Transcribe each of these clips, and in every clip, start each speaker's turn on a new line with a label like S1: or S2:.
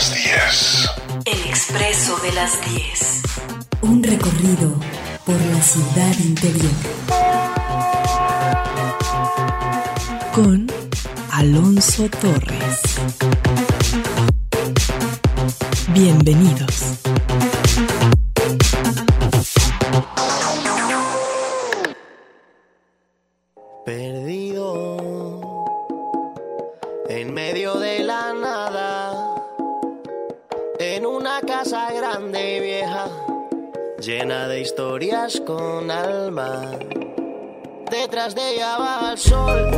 S1: las 10.
S2: El Expreso de las 10.
S3: Un recorrido por la ciudad interior. Con Alonso Torres. Bienvenidos.
S4: Perdido en medio de la nada, en una casa grande y vieja, llena de historias con alma. Detrás de ella va el sol,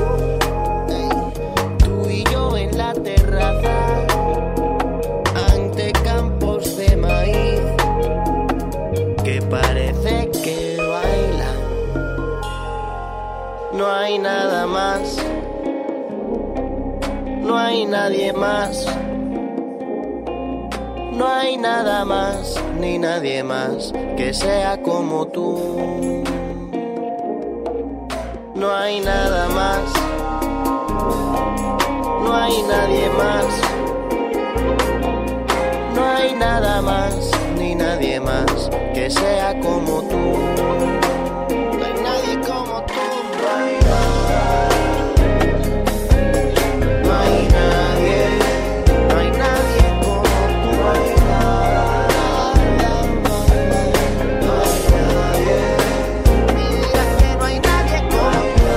S4: tú y yo en la terraza, ante campos de maíz que parece que bailan. No hay nada más, no hay nadie más, no hay nada más ni nadie más que sea como tú. No hay nada más, no hay nadie más, no hay nada más ni nadie más que sea como tú. No hay nadie como tú. No hay nadie, no hay nadie como tú. No hay nadie, mira que no hay nadie como tú.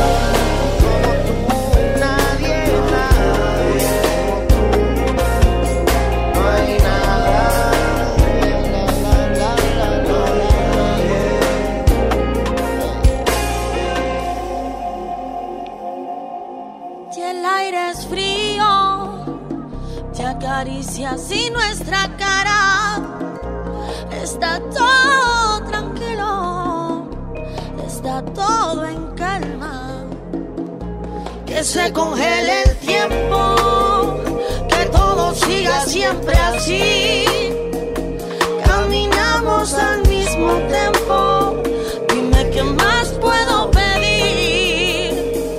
S4: Nadie, nadie como tú. No hay nada.
S5: Y el aire es frío, te acaricia así nuestra cara. Está todo tranquilo, está todo en calma. Que se congele el tiempo, que todo siga siempre así. Caminamos al mismo tiempo, dime qué más puedo pedir.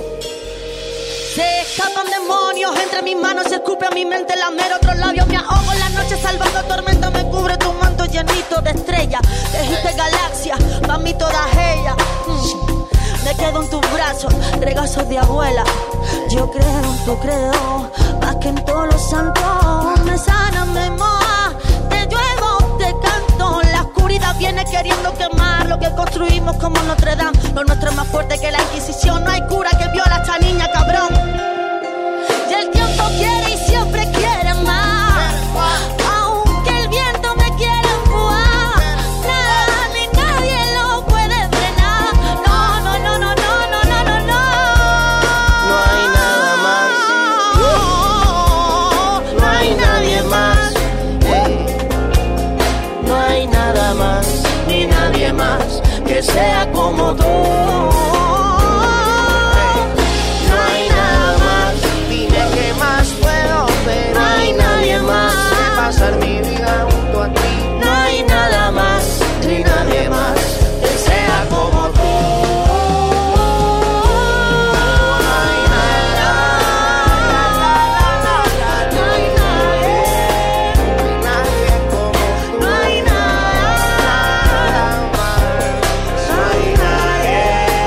S5: Se escapan demonios entre mis manos, se escupe a mi mente, lamer otros labios. Me ahogo en la noche salvando tormenta, me cubre tu manto llenito de estrellas. Tejiste galaxias, pa' mí todas ellas. Me quedo en tus brazos, regazos de abuela. Yo creo en tu credo, más que en todos los santos. Me sana, me moja, te lluevo, te canto. La oscuridad viene queriendo quemar lo que construimos como Notre Dame. Lo nuestro es más fuerte que la Inquisición. No hay cura que viola a esta niña, cabrón. Y el tiempo quiere y siempre quiere más. Aunque el viento me quiera empujar, nada ni nadie lo puede frenar. No, no, no, no, no, no, no, no, no.
S4: No hay nada más, no hay nadie más, no hay nada más ni nadie más que sea como tú. No hay nada más, dime qué más puedo ver. No hay nadie más que pasar mi vida junto a ti. No hay nada más ni nadie más que sea como tú. No hay nada, no hay nadie como tú. No hay nada más, no hay nadie.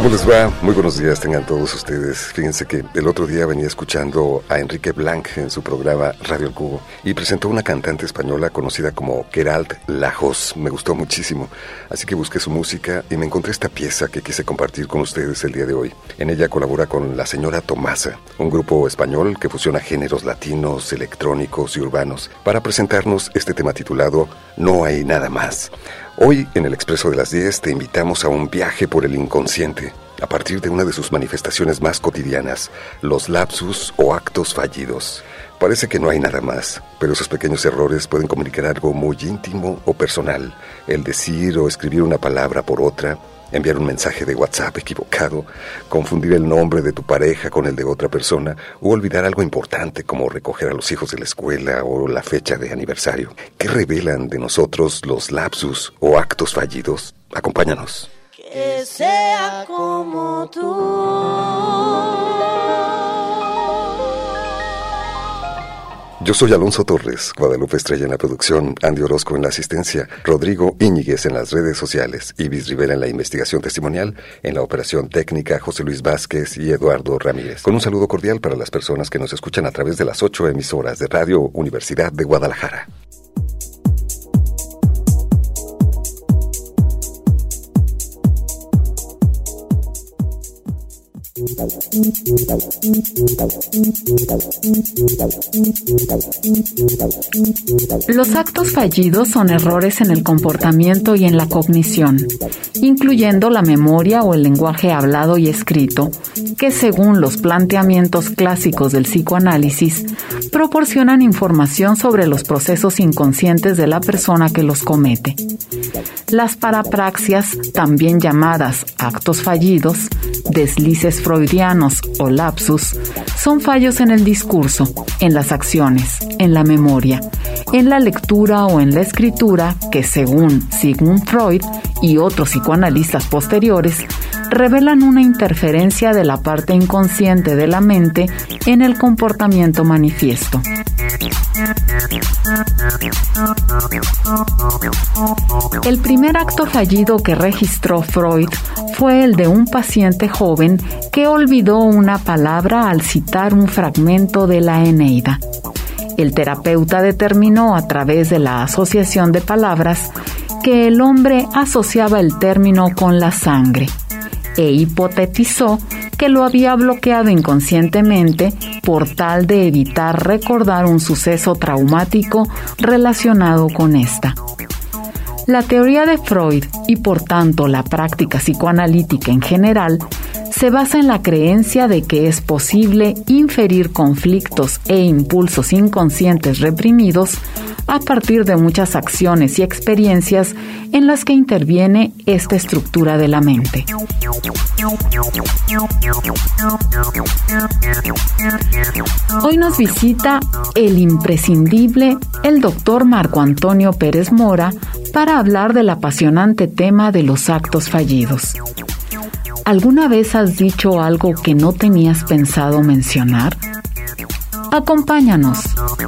S1: ¿Cómo les va? Muy buenos días tengan todos ustedes. Fíjense que el otro día venía escuchando a Enrique Blanc en su programa Radio El Cubo y presentó una cantante española conocida como Queralt Lajos. Me gustó muchísimo, así que busqué su música y me encontré esta pieza que quise compartir con ustedes el día de hoy. En ella colabora con La Señora Tomasa, un grupo español que fusiona géneros latinos, electrónicos y urbanos, para presentarnos este tema titulado No hay nada más. Hoy, en el Expreso de las 10, te invitamos a un viaje por el inconsciente, a partir de una de sus manifestaciones más cotidianas, los lapsus o actos fallidos. Parece que no hay nada más, pero esos pequeños errores pueden comunicar algo muy íntimo o personal. El decir o escribir una palabra por otra, enviar un mensaje de WhatsApp equivocado, confundir el nombre de tu pareja con el de otra persona, o olvidar algo importante como recoger a los hijos de la escuela o la fecha de aniversario. ¿Qué revelan de nosotros los lapsus o actos fallidos? Acompáñanos.
S5: Que sea como tú.
S1: Yo soy Alonso Torres, Guadalupe Estrella en la producción, Andy Orozco en la asistencia, Rodrigo Íñiguez en las redes sociales, Ibis Rivera en la investigación testimonial, en la operación técnica, José Luis Vázquez y Eduardo Ramírez. Con un saludo cordial para las personas que nos escuchan a través de las 8 emisoras de Radio Universidad de Guadalajara.
S6: Los actos fallidos son errores en el comportamiento y en la cognición, incluyendo la memoria o el lenguaje hablado y escrito, que según los planteamientos clásicos del psicoanálisis, proporcionan información sobre los procesos inconscientes de la persona que los comete. Las parapraxias, también llamadas actos fallidos, deslices freudianos o lapsus, son fallos en el discurso, en las acciones, en la memoria, en la lectura o en la escritura que, según Sigmund Freud y otros psicoanalistas posteriores, revelan una interferencia de la parte inconsciente de la mente en el comportamiento manifiesto. El primer acto fallido que registró Freud fue el de un paciente joven que olvidó una palabra al citar un fragmento de la Eneida. El terapeuta determinó a través de la asociación de palabras que el hombre asociaba el término con la sangre e hipotetizó que lo había bloqueado inconscientemente por tal de evitar recordar un suceso traumático relacionado con esta. La teoría de Freud, y por tanto la práctica psicoanalítica en general, se basa en la creencia de que es posible inferir conflictos e impulsos inconscientes reprimidos a partir de muchas acciones y experiencias en las que interviene esta estructura de la mente. Hoy nos visita el imprescindible, el doctor Marco Antonio Pérez Mora, para hablar del apasionante tema de los actos fallidos. ¿Alguna vez has dicho algo que no tenías pensado mencionar? Acompáñanos.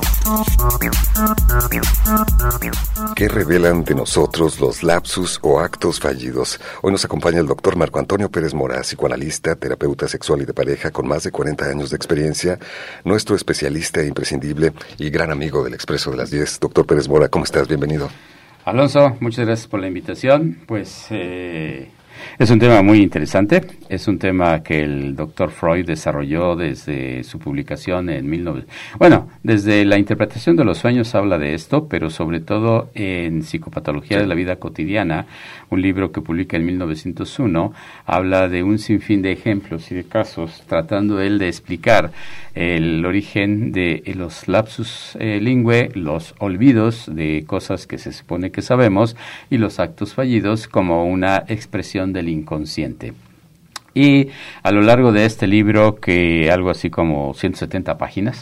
S1: ¿Qué revelan de nosotros los lapsus o actos fallidos? Hoy nos acompaña el doctor Marco Antonio Pérez Mora, psicoanalista, terapeuta sexual y de pareja con más de 40 años de experiencia, nuestro especialista imprescindible y gran amigo del Expreso de las 10. Doctor Pérez Mora, ¿cómo estás? Bienvenido.
S7: Alonso, muchas gracias por la invitación. Es un tema muy interesante, es un tema que el doctor Freud desarrolló desde su publicación en desde la interpretación de los sueños habla de esto, pero sobre todo en Psicopatología de la Vida Cotidiana, un libro que publica en 1901, habla de un sinfín de ejemplos y de casos, tratando él de explicar el origen de los lapsus lingüe, los olvidos de cosas que se supone que sabemos y los actos fallidos como una expresión del inconsciente. Y a lo largo de este libro, que algo así como 170 páginas,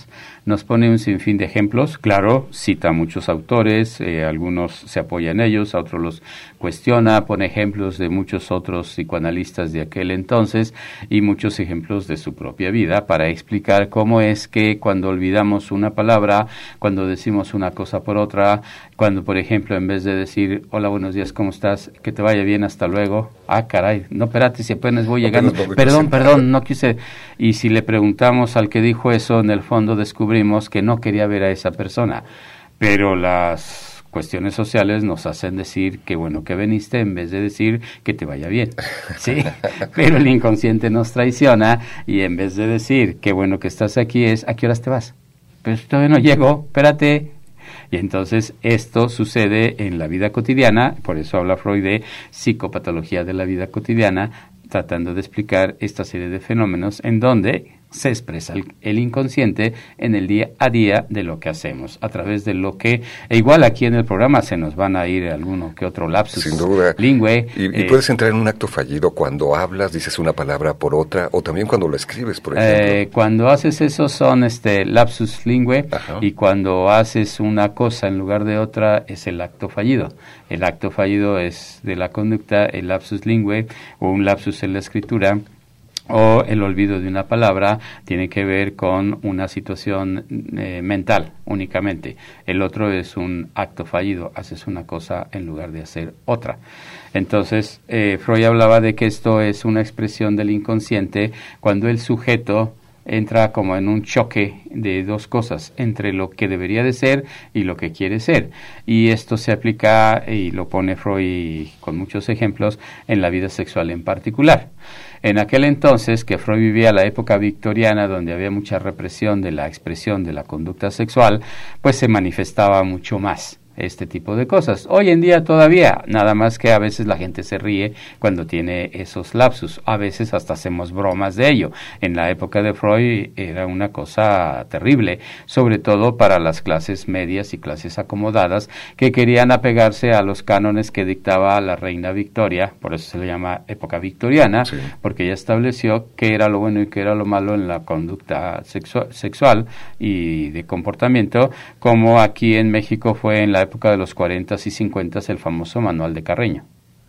S7: nos pone un sinfín de ejemplos, claro, cita a muchos autores, algunos se apoya en ellos, a otros los cuestiona, pone ejemplos de muchos otros psicoanalistas de aquel entonces y muchos ejemplos de su propia vida para explicar cómo es que cuando olvidamos una palabra, cuando decimos una cosa por otra, cuando por ejemplo en vez de decir hola, buenos días, ¿cómo estás? Que te vaya bien, hasta luego. Ah, caray, no, espérate, si apenas voy llegando. Perdón, no quise. Y si le preguntamos al que dijo eso, en el fondo descubrimos que no quería ver a esa persona. Pero las cuestiones sociales nos hacen decir que bueno que viniste en vez de decir que te vaya bien, ¿sí? Pero el inconsciente nos traiciona y en vez de decir que bueno que estás aquí es ¿a qué horas te vas? Pues todavía no llego, espérate. Y entonces esto sucede en la vida cotidiana, por eso habla Freud de psicopatología de la vida cotidiana, tratando de explicar esta serie de fenómenos en donde se expresa el inconsciente en el día a día de lo que hacemos, a través de lo que, e igual aquí en el programa se nos van a ir alguno que otro lapsus.
S1: Sin duda.
S7: Lingüe.
S1: Y puedes entrar en un acto fallido cuando hablas, dices una palabra por otra, o también cuando lo escribes, por ejemplo.
S7: Cuando haces eso son lapsus lingüe, y cuando haces una cosa en lugar de otra es el acto fallido. El acto fallido es de la conducta, el lapsus lingüe, o un lapsus en la escritura, o el olvido de una palabra tiene que ver con una situación mental únicamente. El otro es un acto fallido, haces una cosa en lugar de hacer otra. Entonces, Freud hablaba de que esto es una expresión del inconsciente cuando el sujeto entra como en un choque de dos cosas, entre lo que debería de ser y lo que quiere ser. Y esto se aplica, y lo pone Freud con muchos ejemplos, en la vida sexual en particular. En aquel entonces, que Freud vivía la época victoriana, donde había mucha represión de la expresión de la conducta sexual, pues se manifestaba mucho más este tipo de cosas. Hoy en día todavía, nada más que a veces la gente se ríe cuando tiene esos lapsus, a veces hasta hacemos bromas de ello. En la época de Freud era una cosa terrible, sobre todo para las clases medias y clases acomodadas que querían apegarse a los cánones que dictaba la reina Victoria, por eso se le llama época victoriana, sí, porque ella estableció qué era lo bueno y qué era lo malo en la conducta sexual y de comportamiento, como aquí en México fue en la época de los 40s y 50s el famoso Manual de Carreño.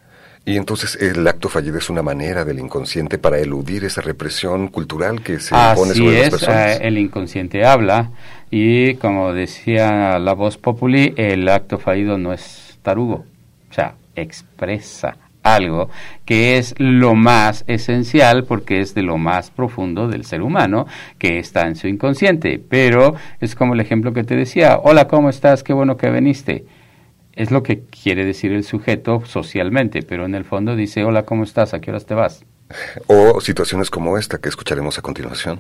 S1: Y entonces el acto fallido es una manera del inconsciente para eludir esa represión cultural que se impone sobre las personas.
S7: El inconsciente habla y, como decía la voz populi, el acto fallido no es tarugo, o sea, expresa algo que es lo más esencial porque es de lo más profundo del ser humano que está en su inconsciente, pero es como el ejemplo que te decía, hola, ¿cómo estás? Qué bueno que viniste. Es lo que quiere decir el sujeto socialmente, pero en el fondo dice, hola, ¿cómo estás? ¿A qué horas te vas?
S1: O situaciones como esta que escucharemos a continuación.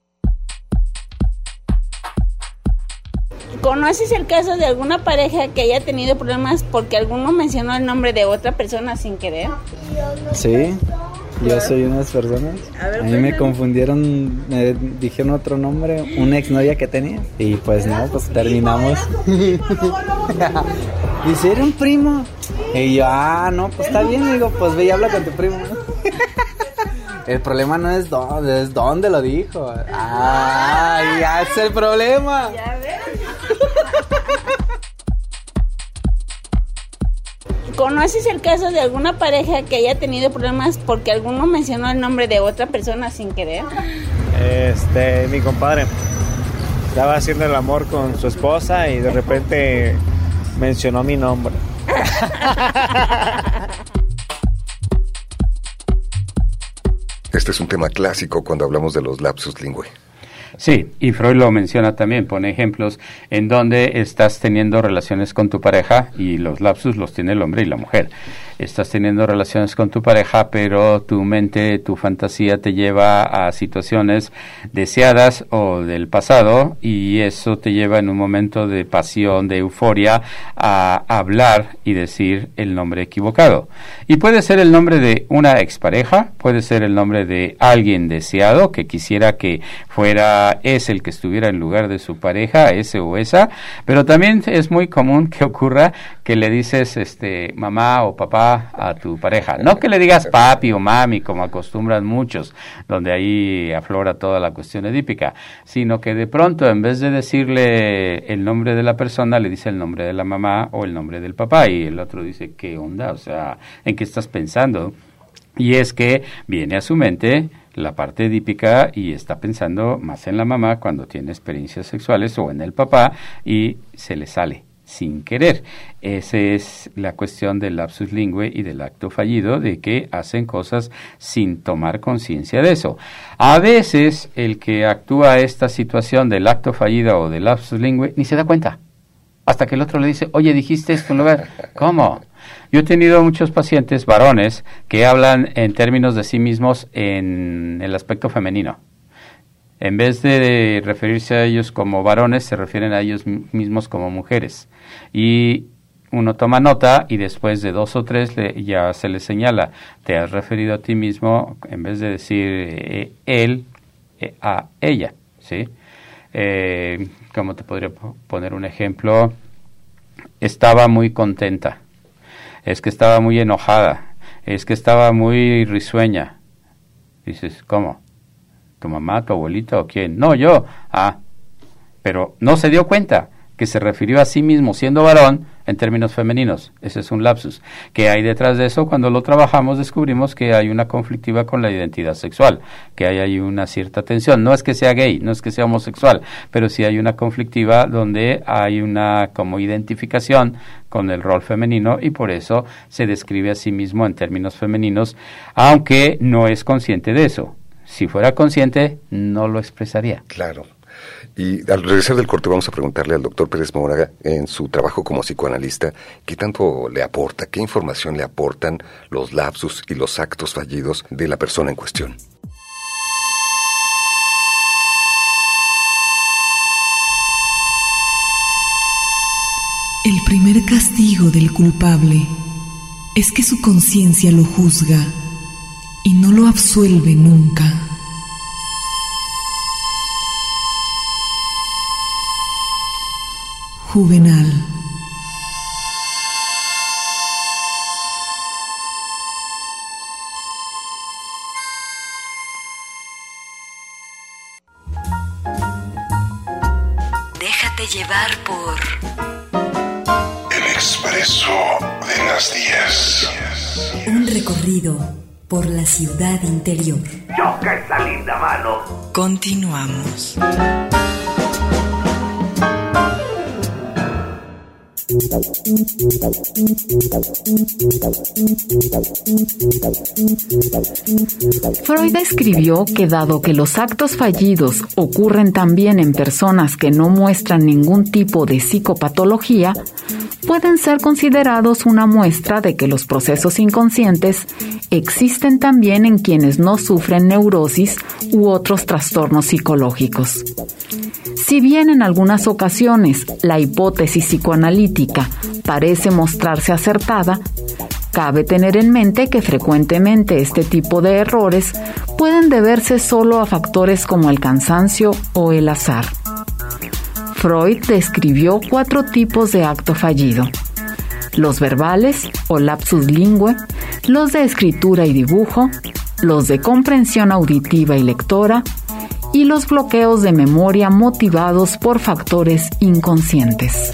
S8: ¿Conoces el caso de alguna pareja que haya tenido problemas porque alguno mencionó el nombre de otra persona sin querer?
S9: Sí, yo soy una de esas personas. A mí me confundieron, me dijeron otro nombre, una exnovia que tenía. Y pues no, pues terminamos. Dice, ¿era un primo? Y yo, no, pues está bien. Digo, pues ve y habla con tu primo. El problema no es dónde, es dónde lo dijo. Ya es el problema. Ya ves.
S8: ¿Conoces el caso de alguna pareja que haya tenido problemas porque alguno mencionó el nombre de otra persona sin querer?
S10: Mi compadre estaba haciendo el amor con su esposa y de repente mencionó mi nombre.
S1: Este es un tema clásico cuando hablamos de los lapsus lingüe.
S7: Sí, y Freud lo menciona también, pone ejemplos en donde estás teniendo relaciones con tu pareja y los lapsus los tiene el hombre y la mujer. Estás teniendo relaciones con tu pareja, pero tu mente, tu fantasía te lleva a situaciones deseadas o del pasado y eso te lleva en un momento de pasión, de euforia, a hablar y decir el nombre equivocado. Y puede ser el nombre de una expareja, puede ser el nombre de alguien deseado que quisiera que fuera ese el que estuviera en lugar de su pareja, ese o esa, pero también es muy común que ocurra que le dices mamá o papá papá a tu pareja. No que le digas papi o mami, como acostumbran muchos, donde ahí aflora toda la cuestión edípica, sino que de pronto, en vez de decirle el nombre de la persona, le dice el nombre de la mamá o el nombre del papá, y el otro dice, ¿qué onda? O sea, ¿en qué estás pensando? Y es que viene a su mente la parte edípica y está pensando más en la mamá cuando tiene experiencias sexuales o en el papá y se le sale sin querer. Esa es la cuestión del lapsus linguae y del acto fallido, de que hacen cosas sin tomar conciencia de eso. A veces el que actúa esta situación del acto fallido o del lapsus linguae ni se da cuenta, hasta que el otro le dice, oye, dijiste esto en lugar. ¿Cómo? Yo he tenido muchos pacientes varones que hablan en términos de sí mismos en el aspecto femenino. En vez de referirse a ellos como varones, se refieren a ellos mismos como mujeres. Y uno toma nota y después de 2 o 3 ya se le señala, te has referido a ti mismo, en vez de decir él, a ella, ¿sí? ¿Cómo te podría poner un ejemplo? Estaba muy contenta, es que estaba muy enojada, es que estaba muy risueña. Dices, ¿cómo? ¿Tu mamá, tu abuelita o quién? No, yo. Ah, pero no se dio cuenta que se refirió a sí mismo siendo varón en términos femeninos. Ese es un lapsus. ¿Qué hay detrás de eso? Cuando lo trabajamos descubrimos que hay una conflictiva con la identidad sexual, que hay ahí una cierta tensión. No es que sea gay, no es que sea homosexual, pero sí hay una conflictiva donde hay una como identificación con el rol femenino y por eso se describe a sí mismo en términos femeninos, aunque no es consciente de eso. Si fuera consciente, no lo expresaría.
S1: Claro. Y al regresar del corte vamos a preguntarle al doctor Pérez Mora, en su trabajo como psicoanalista, ¿qué tanto le aporta, qué información le aportan los lapsus y los actos fallidos de la persona en cuestión?
S3: El primer castigo del culpable es que su conciencia lo juzga y no lo absuelve nunca. Juvenal.
S2: Déjate llevar por
S11: El Expreso de las 10.
S3: Un recorrido por la ciudad interior.
S11: ¡Choca esa linda mano!
S2: Continuamos.
S6: Freud escribió que dado que los actos fallidos ocurren también en personas que no muestran ningún tipo de psicopatología, pueden ser considerados una muestra de que los procesos inconscientes existen también en quienes no sufren neurosis u otros trastornos psicológicos. Si bien en algunas ocasiones la hipótesis psicoanalítica parece mostrarse acertada, cabe tener en mente que frecuentemente este tipo de errores pueden deberse solo a factores como el cansancio o el azar. Freud describió 4 tipos de acto fallido: los verbales o lapsus linguae, los de escritura y dibujo, los de comprensión auditiva y lectora, y los bloqueos de memoria motivados por factores inconscientes.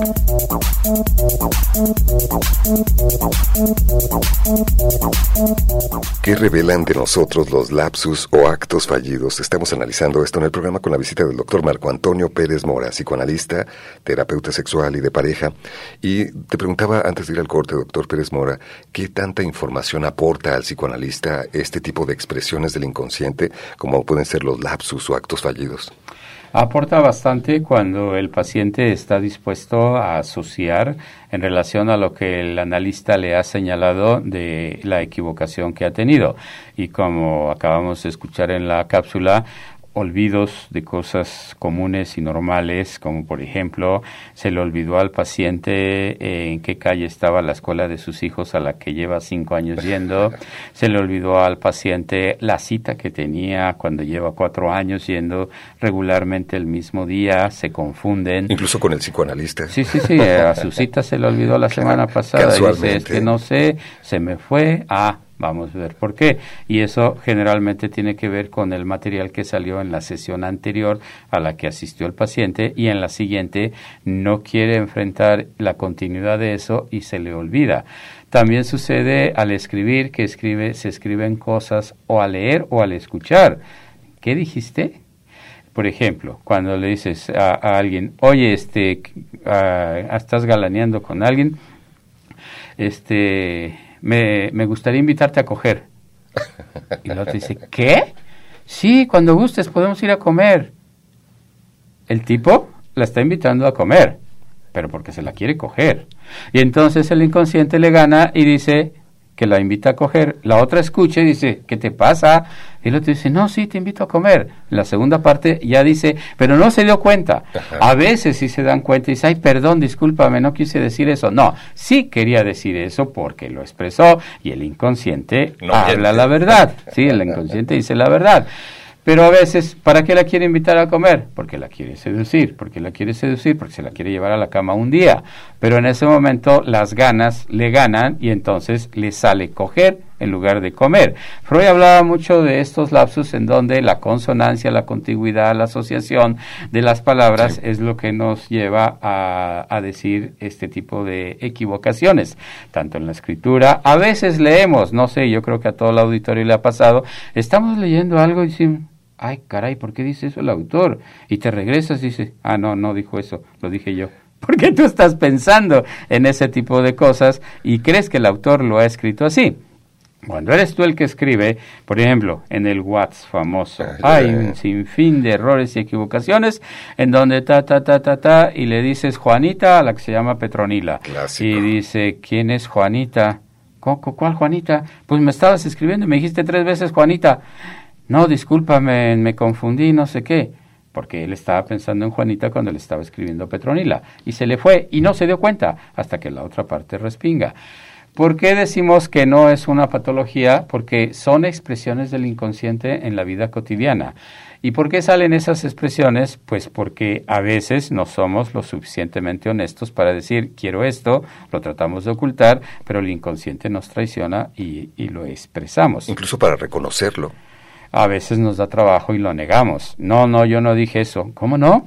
S1: ¿Qué revelan de nosotros los lapsus o actos fallidos? Estamos analizando esto en el programa con la visita del doctor Marco Antonio Pérez Mora, psicoanalista, terapeuta sexual y de pareja. Y te preguntaba antes de ir al corte, doctor Pérez Mora, ¿qué tanta información aporta al psicoanalista este tipo de expresiones del inconsciente, como pueden ser los lapsus o actos fallidos?
S7: Aporta bastante cuando el paciente está dispuesto a asociar en relación a lo que el analista le ha señalado de la equivocación que ha tenido. Y como acabamos de escuchar en la cápsula, olvidos de cosas comunes y normales, como por ejemplo, se le olvidó al paciente en qué calle estaba la escuela de sus hijos a la que lleva 5 años yendo, se le olvidó al paciente la cita que tenía cuando lleva 4 años yendo regularmente el mismo día, se confunden.
S1: Incluso con el psicoanalista.
S7: Sí, a su cita se le olvidó la semana pasada, y dice, es que no sé, se me fue, vamos a ver por qué. Y eso generalmente tiene que ver con el material que salió en la sesión anterior a la que asistió el paciente, y en la siguiente no quiere enfrentar la continuidad de eso y se le olvida. También sucede al escribir, que se escriben cosas o al leer o al escuchar. ¿Qué dijiste? Por ejemplo, cuando le dices a alguien, oye, estás galaneando con alguien, me gustaría invitarte a coger. Y el otro dice, ¿qué? Sí, cuando gustes podemos ir a comer. El tipo la está invitando a comer, pero porque se la quiere coger. Y entonces el inconsciente le gana y dice que la invita a coger. La otra escucha y dice, ¿qué te pasa? Y el otro dice, no, sí, te invito a comer. La segunda parte ya dice, pero no se dio cuenta. A veces sí se dan cuenta y dice, ay, perdón, discúlpame, no quise decir eso. No, sí quería decir eso porque lo expresó, y el inconsciente habla la verdad. Sí, el inconsciente dice la verdad. Pero a veces, ¿para qué la quiere invitar a comer? Porque la quiere seducir, porque se la quiere llevar a la cama un día. Pero en ese momento las ganas le ganan y entonces le sale coger en lugar de comer. Freud hablaba mucho de estos lapsus en donde la consonancia, la contigüidad, la asociación de las palabras es lo que nos lleva a decir este tipo de equivocaciones, tanto en la escritura. A veces leemos, no sé, yo creo que a todo el auditorio le ha pasado, estamos leyendo algo y decimos, ay, caray, ¿por qué dice eso el autor? Y te regresas y dices, no dijo eso, lo dije yo. Porque tú estás pensando en ese tipo de cosas y crees que el autor lo ha escrito así. Cuando eres tú el que escribe, por ejemplo, en el WhatsApp famoso, hay un sinfín de errores y equivocaciones en donde y le dices Juanita a la que se llama Petronila. Clásico. Y dice, ¿quién es Juanita? ¿Cuál Juanita? Pues me estabas escribiendo y me dijiste 3 veces Juanita. No, discúlpame, me confundí, no sé qué. Porque él estaba pensando en Juanita cuando le estaba escribiendo Petronila. Y se le fue y no se dio cuenta hasta que la otra parte respinga. ¿Por qué decimos que no es una patología? Porque son expresiones del inconsciente en la vida cotidiana. ¿Y por qué salen esas expresiones? Pues porque a veces no somos lo suficientemente honestos para decir, quiero esto, lo tratamos de ocultar, pero el inconsciente nos traiciona y lo expresamos.
S1: Incluso para reconocerlo.
S7: A veces nos da trabajo y lo negamos. No, yo no dije eso. ¿Cómo no?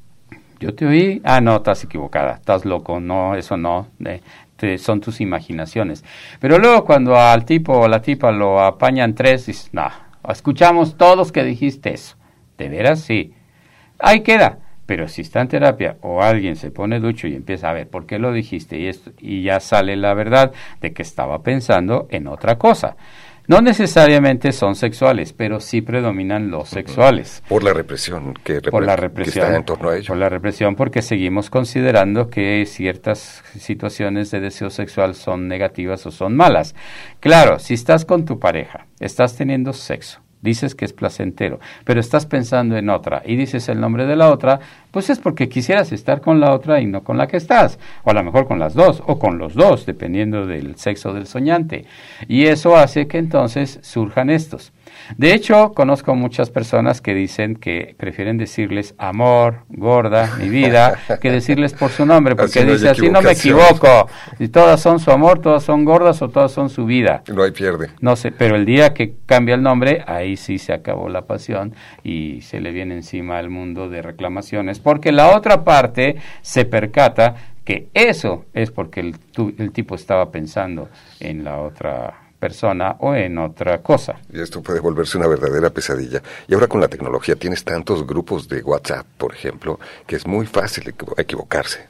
S7: Yo te oí. No, estás equivocada, estás loco. No, eso no. Son tus imaginaciones. Pero luego cuando al tipo o la tipa lo apañan 3, dices, no, escuchamos todos que dijiste eso. ¿De veras? Sí. Ahí queda. Pero si está en terapia o alguien se pone ducho y empieza a ver por qué lo dijiste y ya sale la verdad de que estaba pensando en otra cosa. No necesariamente son sexuales, pero sí predominan los sexuales.
S1: Por la represión que está en torno a ello.
S7: Por la represión, porque seguimos considerando que ciertas situaciones de deseo sexual son negativas o son malas. Claro, si estás con tu pareja, estás teniendo sexo, dices que es placentero, pero estás pensando en otra y dices el nombre de la otra, pues es porque quisieras estar con la otra y no con la que estás, o a lo mejor con las dos, o con los dos, dependiendo del sexo del soñante. Y eso hace que entonces surjan estos. De hecho, conozco muchas personas que dicen que prefieren decirles amor, gorda, mi vida, que decirles por su nombre, porque dice, así no me equivoco. Y todas son su amor, todas son gordas o todas son su vida.
S1: No hay pierde.
S7: No sé, pero el día que cambia el nombre, ahí sí se acabó la pasión y se le viene encima al mundo de reclamaciones, porque la otra parte se percata que eso es porque el tipo estaba pensando en la otra persona o en otra cosa.
S1: Y esto puede volverse una verdadera pesadilla. Y ahora con la tecnología tienes tantos grupos de WhatsApp, por ejemplo, que es muy fácil equivocarse.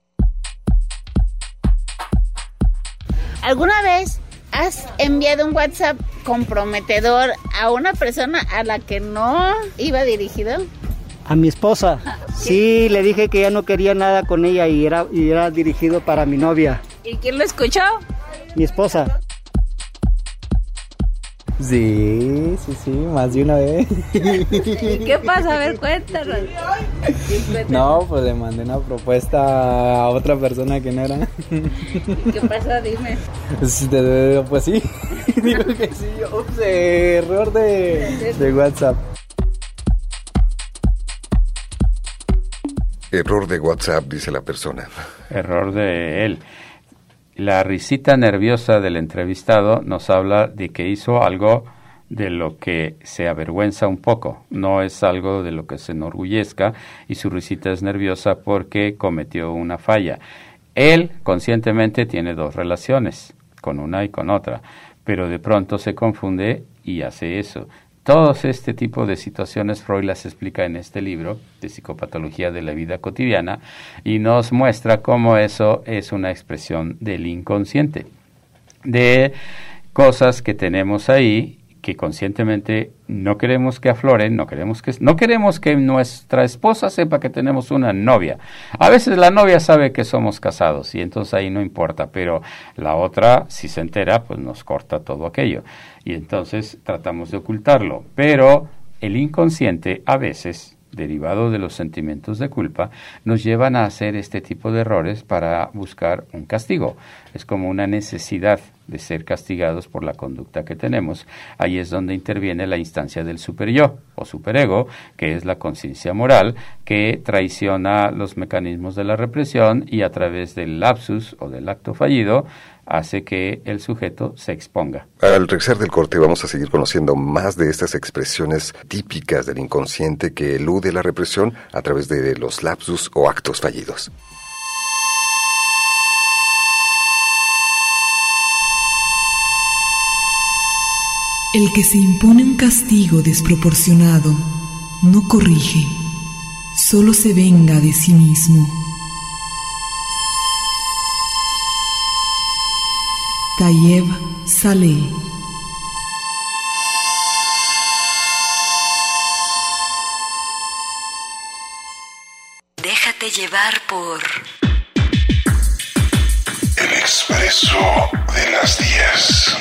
S8: ¿Alguna vez has enviado un WhatsApp comprometedor a una persona a la que no iba dirigido?
S12: A mi esposa. Sí, le dije que ya no quería nada con ella y era dirigido para mi novia.
S8: ¿Y quién lo escuchó?
S12: Mi esposa.
S9: Sí, más de una vez.
S8: ¿Qué pasa? A ver, cuéntanos.
S9: No, pues le mandé una propuesta a otra persona que no era.
S8: ¿Qué pasó? Dime.
S9: Pues sí, digo que sí. Ups, error de WhatsApp.
S1: Error de WhatsApp, dice la persona.
S7: Error de él. La risita nerviosa del entrevistado nos habla de que hizo algo de lo que se avergüenza un poco. No es algo de lo que se enorgullezca, y su risita es nerviosa porque cometió una falla. Él conscientemente tiene dos relaciones, con una y con otra, pero de pronto se confunde y hace eso. Todos este tipo de situaciones Freud las explica en este libro de Psicopatología de la Vida Cotidiana y nos muestra cómo eso es una expresión del inconsciente, de cosas que tenemos ahí que conscientemente no queremos que afloren, no queremos que nuestra esposa sepa que tenemos una novia. A veces la novia sabe que somos casados y entonces ahí no importa, pero la otra, si se entera, pues nos corta todo aquello. Y entonces tratamos de ocultarlo. Pero el inconsciente, a veces, derivado de los sentimientos de culpa, nos llevan a hacer este tipo de errores para buscar un castigo. Es como una necesidad de ser castigados por la conducta que tenemos. Ahí es donde interviene la instancia del superyo o superego, que es la conciencia moral, que traiciona los mecanismos de la represión y a través del lapsus o del acto fallido hace que el sujeto se exponga.
S1: Al regresar del corte vamos a seguir conociendo más de estas expresiones típicas del inconsciente que elude la represión a través de los lapsus o actos fallidos.
S3: El que se impone un castigo desproporcionado no corrige, solo se venga de sí mismo. Tayeb Saleh.
S2: Déjate llevar por
S11: El expreso de las 10.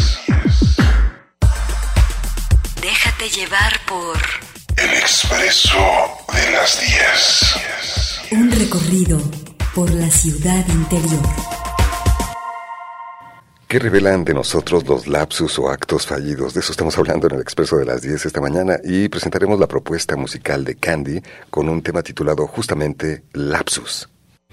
S2: Déjate llevar por
S11: El expreso de las 10.
S2: un recorrido por la ciudad interior.
S1: ¿Qué revelan de nosotros los lapsus o actos fallidos? De eso estamos hablando en el Expreso de las 10 esta mañana y presentaremos la propuesta musical de Candy con un tema titulado justamente Lapsus.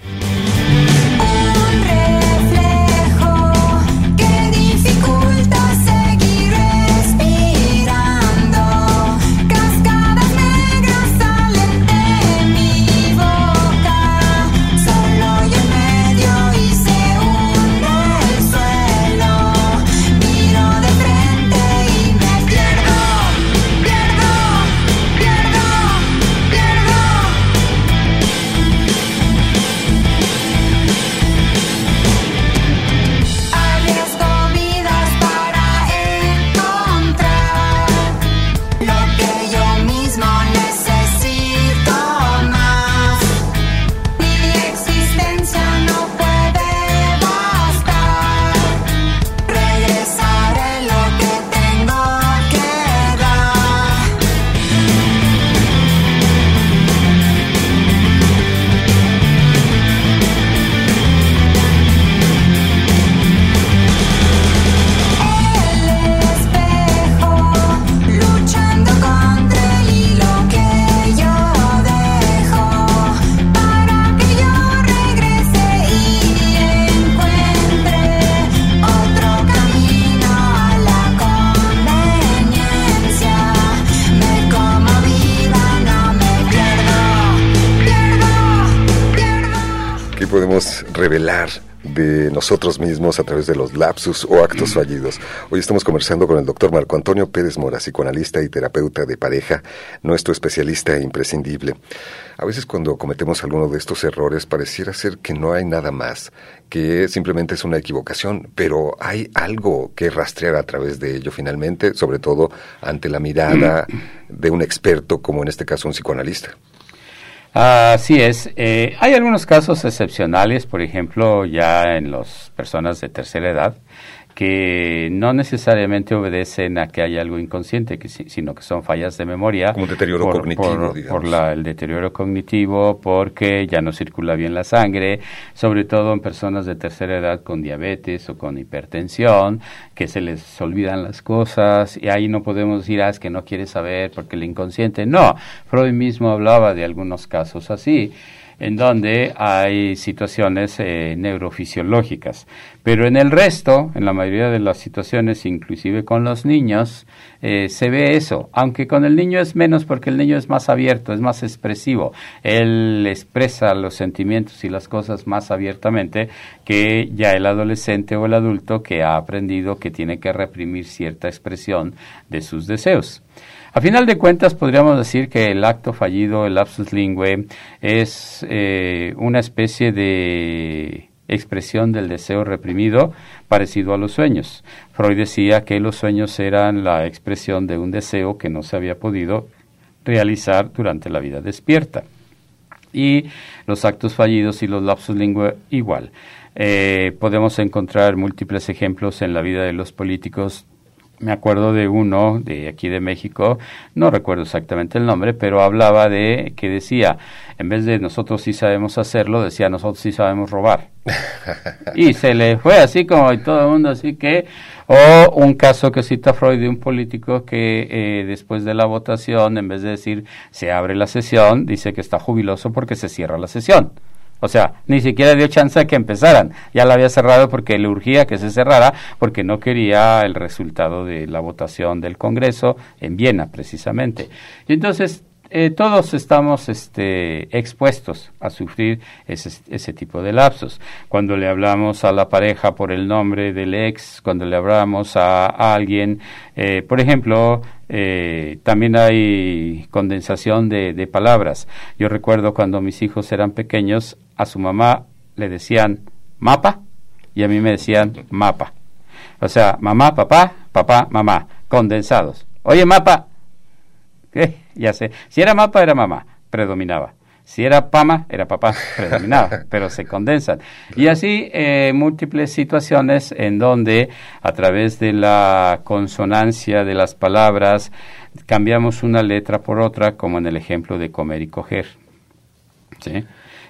S1: Podemos revelar de nosotros mismos a través de los lapsus o actos fallidos. Hoy estamos conversando con el doctor Marco Antonio Pérez Mora, psicoanalista y terapeuta de pareja, nuestro especialista imprescindible. A veces cuando cometemos alguno de estos errores pareciera ser que no hay nada más, que simplemente es una equivocación, pero hay algo que rastrear a través de ello finalmente, sobre todo ante la mirada de un experto como en este caso un psicoanalista.
S7: Así es. Hay algunos casos excepcionales, por ejemplo, ya en las personas de tercera edad, que no necesariamente obedecen a que haya algo inconsciente, sino que son fallas de memoria.
S1: Como un deterioro cognitivo, digamos.
S7: Por el deterioro cognitivo, porque ya no circula bien la sangre, sobre todo en personas de tercera edad con diabetes o con hipertensión, que se les olvidan las cosas, y ahí no podemos decir, es que no quiere saber porque el inconsciente. No, Freud mismo hablaba de algunos casos así, en donde hay situaciones neurofisiológicas. Pero en el resto, en la mayoría de las situaciones, inclusive con los niños, se ve eso, aunque con el niño es menos porque el niño es más abierto, es más expresivo. Él expresa los sentimientos y las cosas más abiertamente que ya el adolescente o el adulto que ha aprendido que tiene que reprimir cierta expresión de sus deseos. A final de cuentas, podríamos decir que el acto fallido, el lapsus linguae, es una especie de expresión del deseo reprimido parecido a los sueños. Freud decía que los sueños eran la expresión de un deseo que no se había podido realizar durante la vida despierta. Y los actos fallidos y los lapsus linguae igual. Podemos encontrar múltiples ejemplos en la vida de los políticos. Me acuerdo de uno de aquí de México, no recuerdo exactamente el nombre, pero hablaba de que decía, en vez de nosotros sí sabemos hacerlo, decía nosotros sí sabemos robar. Y se le fue así como y todo el mundo así que, o un caso que cita Freud de un político que después de la votación, en vez de decir se abre la sesión, dice que está jubiloso porque se cierra la sesión. O sea, ni siquiera dio chance de que empezaran. Ya la había cerrado porque le urgía que se cerrara, porque no quería el resultado de la votación del Congreso en Viena, precisamente. Y entonces, todos estamos expuestos a sufrir ese tipo de lapsos. Cuando le hablamos a la pareja por el nombre del ex, cuando le hablamos a alguien, por ejemplo, también hay condensación de palabras. Yo recuerdo cuando mis hijos eran pequeños, a su mamá le decían mapa y a mí me decían mapa. O sea, mamá, papá, papá, mamá, condensados. Oye, mapa, ¿qué? Ya sé. Si era mapa, era mamá, predominaba. Si era pama, era papá, predominaba, pero se condensan. Y así múltiples situaciones en donde a través de la consonancia de las palabras cambiamos una letra por otra, como en el ejemplo de comer y coger. ¿Sí?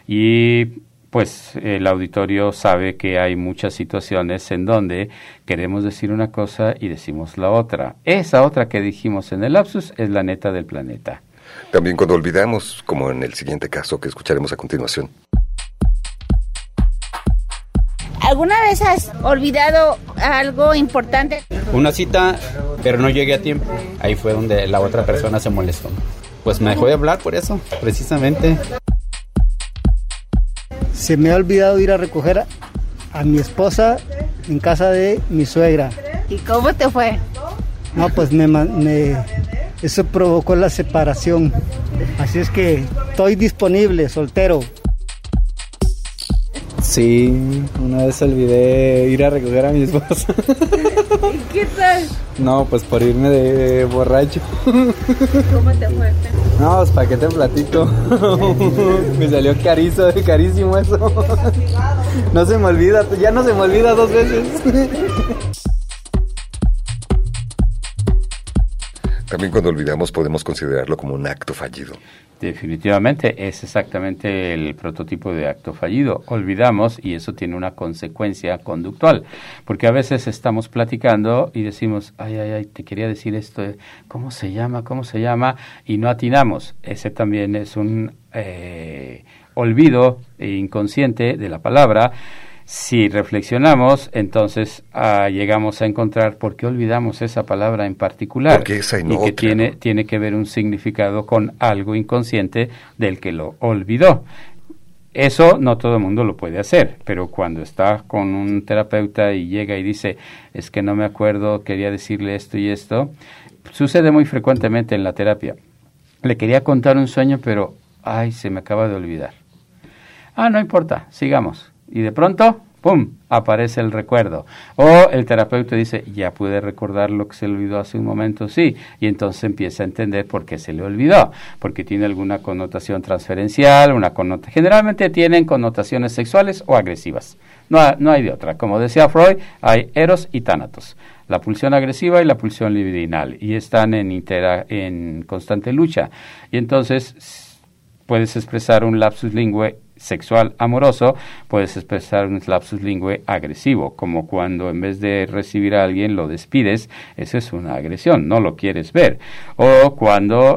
S7: Y pues el auditorio sabe que hay muchas situaciones en donde queremos decir una cosa y decimos la otra. Esa otra que dijimos en el lapsus es la neta del planeta.
S1: También cuando olvidamos, como en el siguiente caso que escucharemos a continuación.
S8: ¿Alguna vez has olvidado algo importante?
S9: Una cita, pero no llegué a tiempo. Ahí fue donde la otra persona se molestó. Pues me dejó de hablar por eso, precisamente.
S12: Se me ha olvidado ir a recoger a mi esposa en casa de mi suegra.
S8: ¿Y cómo te fue?
S12: No, pues eso provocó la separación. Así es que estoy disponible, soltero.
S9: Sí, una vez olvidé ir a recoger a mi esposa.
S8: ¿Y qué tal?
S9: No, pues por irme de borracho.
S8: ¿Cómo te fue?
S9: No, pues para qué te platico. Me salió carísimo eso. No se me olvida, ya no se me olvida 2 veces.
S1: También cuando olvidamos podemos considerarlo como un acto fallido.
S7: Definitivamente, es exactamente el prototipo de acto fallido. Olvidamos y eso tiene una consecuencia conductual, porque a veces estamos platicando y decimos, ay, te quería decir esto, ¿cómo se llama? Y no atinamos. Ese también es un olvido inconsciente de la palabra. Si reflexionamos, entonces llegamos a encontrar por qué olvidamos esa palabra en particular.
S1: Porque esa y no
S7: que
S1: otra,
S7: tiene que ver un significado con algo inconsciente del que lo olvidó. Eso no todo el mundo lo puede hacer, pero cuando está con un terapeuta y llega y dice, es que no me acuerdo, quería decirle esto y esto, sucede muy frecuentemente en la terapia. Le quería contar un sueño, pero, se me acaba de olvidar. No importa, sigamos. Y de pronto, ¡pum!, aparece el recuerdo. O el terapeuta dice, ya pude recordar lo que se le olvidó hace un momento, sí. Y entonces empieza a entender por qué se le olvidó. Porque tiene alguna connotación transferencial, generalmente tienen connotaciones sexuales o agresivas. No hay de otra. Como decía Freud, hay eros y tánatos, la pulsión agresiva y la pulsión libidinal, y están en constante lucha. Y entonces puedes expresar un lapsus lingüe sexual amoroso, puedes expresar un lapsus lingüe agresivo, como cuando en vez de recibir a alguien lo despides, eso es una agresión, no lo quieres ver. O cuando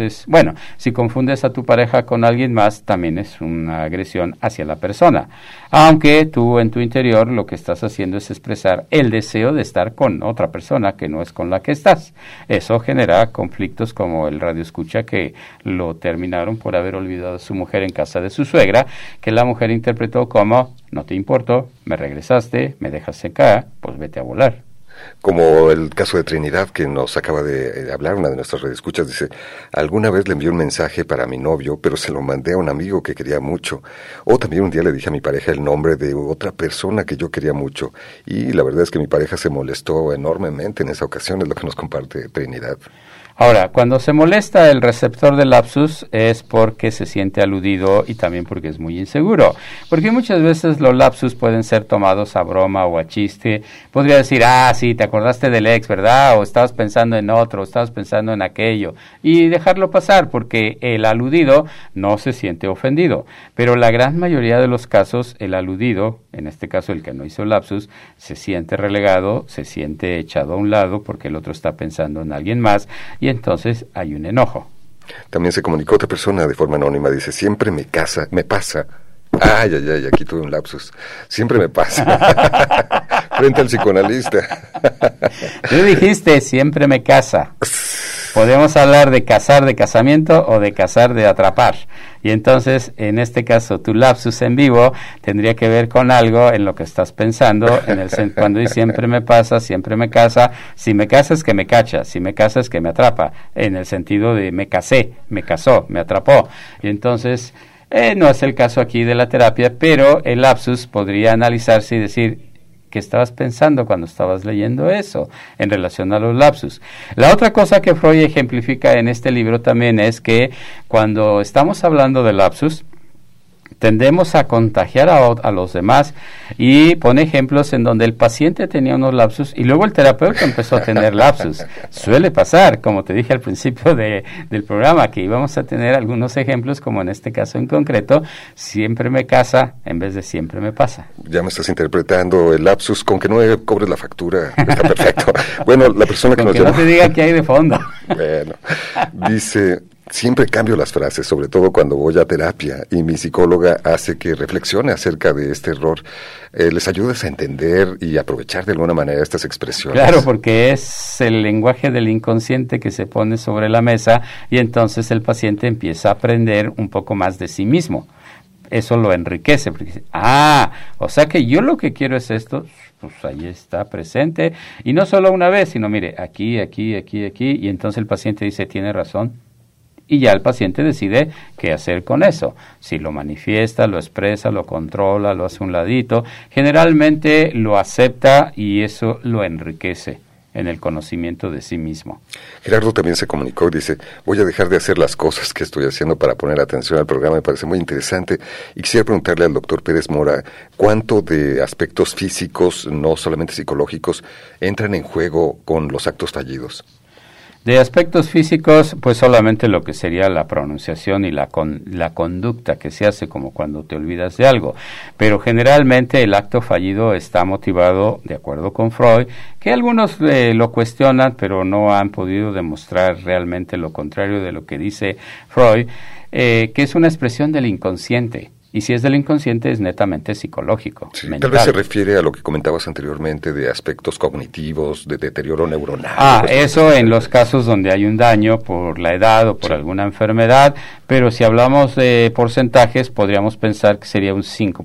S7: si confundes a tu pareja con alguien más, también es una agresión hacia la persona, aunque tú en tu interior lo que estás haciendo es expresar el deseo de estar con otra persona que no es con la que estás. Eso genera conflictos como el radioescucha que lo terminaron por haber olvidado a su mujer en casa de su suegra, que la mujer interpretó como: no te importo, me regresaste, me dejas acá, pues vete a volar.
S1: Como el caso de Trinidad que nos acaba de hablar, una de nuestras radioescuchas, dice: alguna vez le envié un mensaje para mi novio, pero se lo mandé a un amigo que quería mucho. O también un día le dije a mi pareja el nombre de otra persona que yo quería mucho. Y la verdad es que mi pareja se molestó enormemente en esa ocasión, es lo que nos comparte Trinidad.
S7: Ahora, cuando se molesta el receptor del lapsus es porque se siente aludido y también porque es muy inseguro. Porque muchas veces los lapsus pueden ser tomados a broma o a chiste. Podría decir: sí, te acordaste del ex, ¿verdad? O estabas pensando en otro, o estabas pensando en aquello. Y dejarlo pasar porque el aludido no se siente ofendido. Pero la gran mayoría de los casos, el aludido, en este caso el que no hizo lapsus, se siente relegado, se siente echado a un lado porque el otro está pensando en alguien más. Y entonces hay un enojo.
S1: También se comunicó otra persona de forma anónima, dice: siempre me pasa. Aquí tuve un lapsus. Siempre me pasa. Frente al psicoanalista.
S7: Tú dijiste: siempre me casa. Podemos hablar de casar de casamiento o de casar de atrapar. Y entonces, en este caso, tu lapsus en vivo tendría que ver con algo en lo que estás pensando, cuando dice siempre me pasa, siempre me casa. Si me casa es que me cacha, si me casa es que me atrapa, en el sentido de me casé, me casó, me atrapó. Y entonces, no es el caso aquí de la terapia, pero el lapsus podría analizarse y decir: ¿qué estabas pensando cuando estabas leyendo eso en relación a los lapsus? La otra cosa que Freud ejemplifica en este libro también es que cuando estamos hablando de lapsus, tendemos a contagiar a los demás, y pone ejemplos en donde el paciente tenía unos lapsus y luego el terapeuta empezó a tener lapsus. Suele pasar, como te dije al principio del programa, que íbamos a tener algunos ejemplos, como en este caso en concreto: siempre me casa en vez de siempre me pasa.
S1: Ya me estás interpretando el lapsus, con que no cobres la factura, está perfecto. Bueno, la persona que
S7: con
S1: nos
S7: que
S1: llamó...
S7: no te diga qué hay de fondo.
S1: Bueno, dice: siempre cambio las frases, sobre todo cuando voy a terapia, y mi psicóloga hace que reflexione acerca de este error. ¿Les ayudas a entender y aprovechar de alguna manera estas expresiones?
S7: Claro, porque es el lenguaje del inconsciente que se pone sobre la mesa, y entonces el paciente empieza a aprender un poco más de sí mismo. Eso lo enriquece, porque dice: o sea que yo lo que quiero es esto. Pues ahí está presente, y no solo una vez, sino mire, aquí, y entonces el paciente dice: tiene razón. Y ya el paciente decide qué hacer con eso. Si lo manifiesta, lo expresa, lo controla, lo hace a un ladito. Generalmente lo acepta y eso lo enriquece en el conocimiento de sí mismo.
S1: Gerardo también se comunicó y dice: voy a dejar de hacer las cosas que estoy haciendo para poner atención al programa. Me parece muy interesante. Y quisiera preguntarle al doctor Pérez Mora: ¿cuánto de aspectos físicos, no solamente psicológicos, entran en juego con los actos fallidos?
S7: De aspectos físicos, pues solamente lo que sería la pronunciación y la conducta que se hace, como cuando te olvidas de algo. Pero generalmente el acto fallido está motivado, de acuerdo con Freud, que algunos lo cuestionan, pero no han podido demostrar realmente lo contrario de lo que dice Freud, que es una expresión del inconsciente. Y si es del inconsciente, es netamente psicológico.
S1: Sí, tal vez se refiere a lo que comentabas anteriormente de aspectos cognitivos, de deterioro neuronal.
S7: Eso en los casos donde hay un daño por la edad o por alguna enfermedad, pero si hablamos de porcentajes, podríamos pensar que sería un 5%,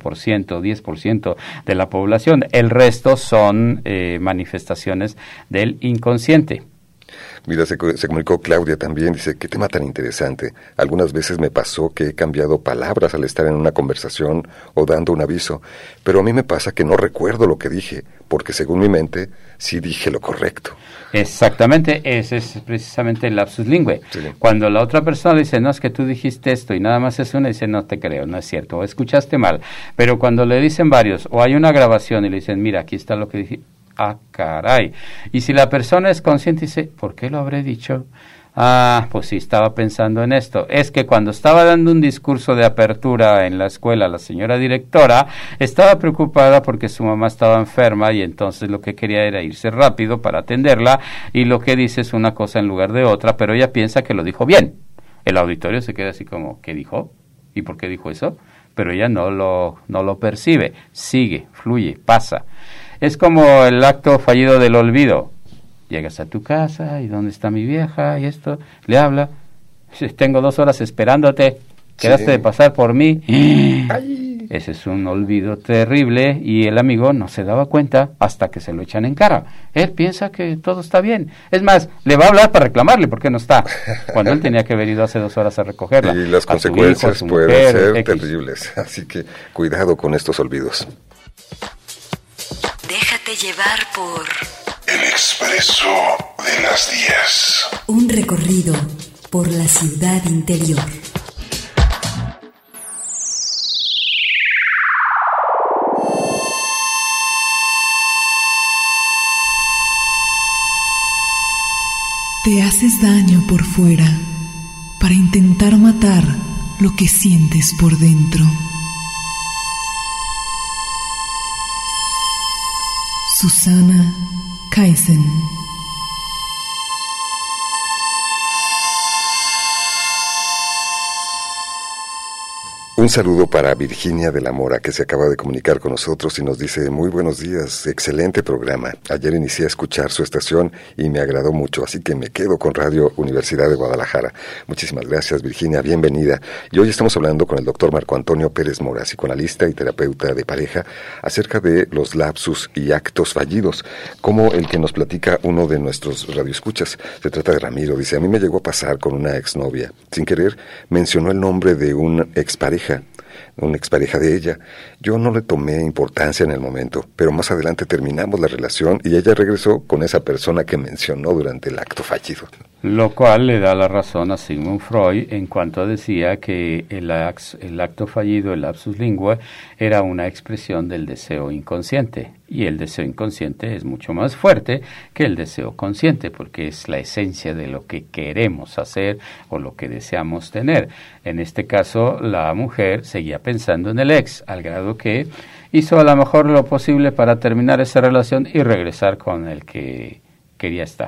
S7: 10% de la población. El resto son manifestaciones del inconsciente.
S1: Mira, se comunicó Claudia también, dice, qué tema tan interesante. Algunas veces me pasó que he cambiado palabras al estar en una conversación o dando un aviso, pero a mí me pasa que no recuerdo lo que dije, porque según mi mente, sí dije lo correcto.
S7: Exactamente, ese es precisamente el lapsus lingüe. Sí. Cuando la otra persona le dice, no, es que tú dijiste esto y nada más es una, dice, no te creo, no es cierto, o escuchaste mal. Pero cuando le dicen varios, o hay una grabación y le dicen, mira, aquí está lo que dije, ah, caray. Y si la persona es consciente, dice, ¿por qué lo habré dicho? Ah, pues sí, estaba pensando en esto. Es que cuando estaba dando un discurso de apertura en la escuela, la señora directora estaba preocupada porque su mamá estaba enferma y entonces lo que quería era irse rápido para atenderla y lo que dice es una cosa en lugar de otra, pero ella piensa que lo dijo bien. El auditorio se queda así como, ¿qué dijo? ¿Y por qué dijo eso? Pero ella no lo percibe. Sigue, fluye, pasa. Es como el acto fallido del olvido. Llegas a tu casa y ¿dónde está mi vieja? Y esto, le habla. Tengo 2 horas esperándote. Quedaste de pasar por mí. Ay. Ese es un olvido terrible y el amigo no se daba cuenta hasta que se lo echan en cara. Él piensa que todo está bien. Es más, le va a hablar para reclamarle por qué no está, cuando él tenía que haber ido hace 2 horas a recogerla.
S1: Y las consecuencias pueden ser terribles. Así que cuidado con estos olvidos.
S2: Déjate llevar por
S11: El Expreso de las 10.
S2: Un recorrido por la ciudad interior.
S3: Te haces daño por fuera para intentar matar lo que sientes por dentro. Susana Kaysen.
S1: Un saludo para Virginia de la Mora, que se acaba de comunicar con nosotros y nos dice, muy buenos días, excelente programa. Ayer inicié a escuchar su estación y me agradó mucho, así que me quedo con Radio Universidad de Guadalajara. Muchísimas gracias, Virginia, bienvenida. Y hoy estamos hablando con el doctor Marco Antonio Pérez Mora, psicoanalista y terapeuta de pareja, acerca de los lapsus y actos fallidos, como el que nos platica uno de nuestros radioescuchas. Se trata de Ramiro, dice, a mí me llegó a pasar con una exnovia. Sin querer, mencionó el nombre de una expareja de ella. Yo no le tomé importancia en el momento, pero más adelante terminamos la relación y ella regresó con esa persona que mencionó durante el acto fallido.
S7: Lo cual le da la razón a Sigmund Freud en cuanto decía que el acto fallido, el lapsus lingüe, era una expresión del deseo inconsciente. Y el deseo inconsciente es mucho más fuerte que el deseo consciente, porque es la esencia de lo que queremos hacer o lo que deseamos tener. En este caso, la mujer seguía pensando en el ex, al grado que hizo a lo mejor lo posible para terminar esa relación y regresar con el que quería estar.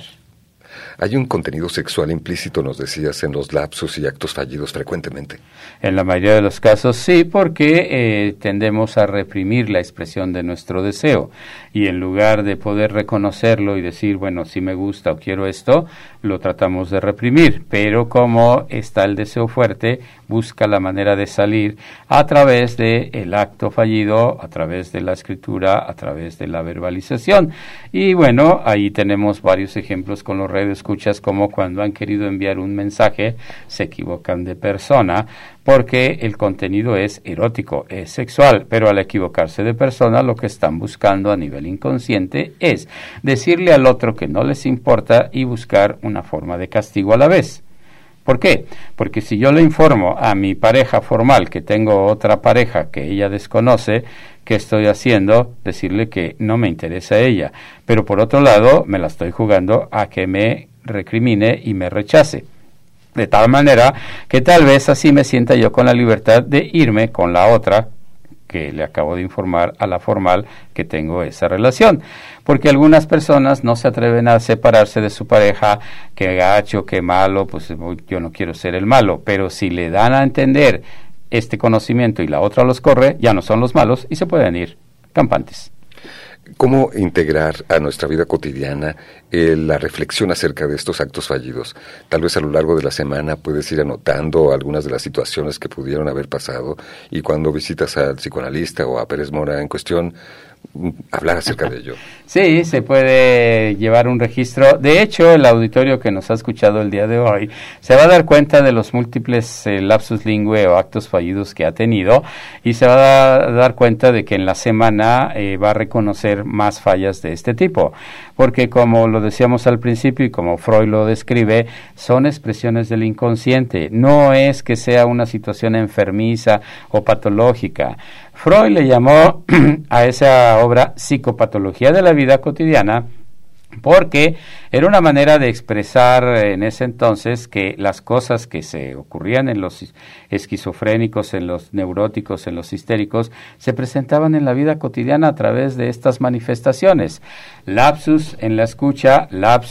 S1: Hay un contenido sexual implícito, nos decías, en los lapsus y actos fallidos frecuentemente.
S7: En la mayoría de los casos sí, porque tendemos a reprimir la expresión de nuestro deseo y en lugar de poder reconocerlo y decir, bueno, si me gusta o quiero esto, lo tratamos de reprimir, pero como está el deseo fuerte, busca la manera de salir a través del acto fallido, a través de la escritura, a través de la verbalización. Y bueno, ahí tenemos varios ejemplos con los radioescuchas, como cuando han querido enviar un mensaje, se equivocan de persona, porque el contenido es erótico, es sexual, pero al equivocarse de persona, lo que están buscando a nivel inconsciente es decirle al otro que no les importa y buscar una forma de castigo a la vez. ¿Por qué? Porque si yo le informo a mi pareja formal que tengo otra pareja que ella desconoce, ¿qué estoy haciendo? Decirle que no me interesa ella. Pero por otro lado, me la estoy jugando a que me recrimine y me rechace. De tal manera que tal vez así me sienta yo con la libertad de irme con la otra que le acabo de informar a la formal que tengo esa relación. Porque algunas personas no se atreven a separarse de su pareja, que gacho, que malo, pues yo no quiero ser el malo. Pero si le dan a entender este conocimiento y la otra los corre, ya no son los malos y se pueden ir campantes.
S1: ¿Cómo integrar a nuestra vida cotidiana la reflexión acerca de estos actos fallidos? Tal vez a lo largo de la semana puedes ir anotando algunas de las situaciones que pudieron haber pasado y cuando visitas al psicoanalista o a Pérez Mora en cuestión, hablar acerca de ello.
S7: Sí, se puede llevar un registro. De hecho, el auditorio que nos ha escuchado el día de hoy se va a dar cuenta de los múltiples lapsus lingüe o actos fallidos que ha tenido y se va a dar cuenta de que en la semana va a reconocer más fallas de este tipo. Porque como lo decíamos al principio y como Freud lo describe, son expresiones del inconsciente. No es que sea una situación enfermiza o patológica. Freud le llamó a esa obra psicopatología de la vida cotidiana porque era una manera de expresar en ese entonces que las cosas que se ocurrían en los esquizofrénicos, en los neuróticos, en los histéricos, se presentaban en la vida cotidiana a través de estas manifestaciones. Lapsus en la escucha,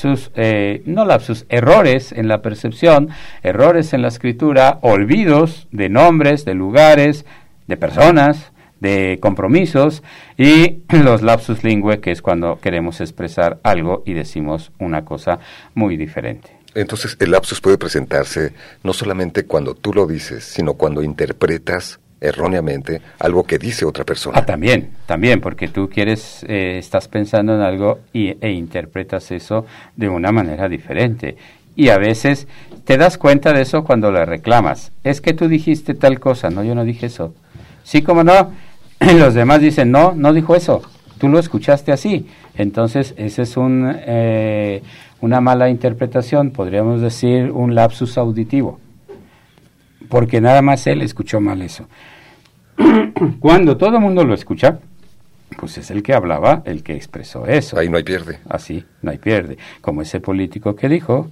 S7: errores en la percepción, errores en la escritura, olvidos de nombres, de lugares, de personas, de compromisos, y los lapsus lingüe, que es cuando queremos expresar algo y decimos una cosa muy diferente.
S1: Entonces, el lapsus puede presentarse no solamente cuando tú lo dices, sino cuando interpretas erróneamente algo que dice otra persona.
S7: También, porque tú estás pensando en algo e interpretas eso de una manera diferente. Y a veces te das cuenta de eso cuando le reclamas. Es que tú dijiste tal cosa. No, yo no dije eso. Sí, como no. Los demás dicen, no dijo eso, tú lo escuchaste así. Entonces, ese es una mala interpretación, podríamos decir un lapsus auditivo, porque nada más él escuchó mal eso. Cuando todo el mundo lo escucha, pues es el que hablaba, el que expresó eso.
S1: Ahí no hay pierde.
S7: Así, no hay pierde. Como ese político que dijo,